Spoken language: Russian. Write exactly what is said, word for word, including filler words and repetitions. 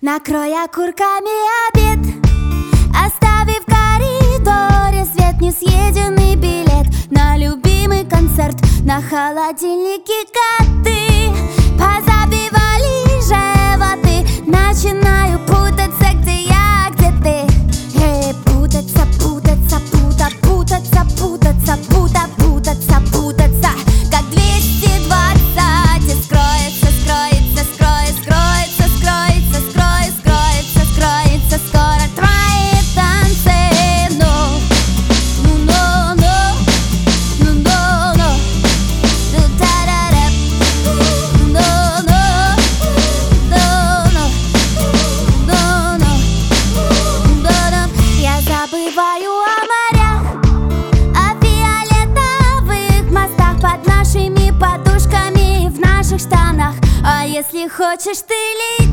Накрой окурками обед, оставив в коридоре свет, несъеденный билет на любимый концерт. На холодильнике коты позабивали животы. Начинаю путаться, где я, где ты. Эй, путаться, путаться, пута, путаться, путаться, пута, путаться, путаться, как двести двадцать. И скроется, скроется, скроется, скроется, скроется, скроется, скроется, скроется скоро твои танцы. Ну, ну, ну, ну, ну, ну, ну, ну, та-да-да, ну, ну, ну, ну, ну, ну, ну. Я забываю о морях, о фиолетовых мостах под нашими подушками и в наших штанах. А если хочешь ты ли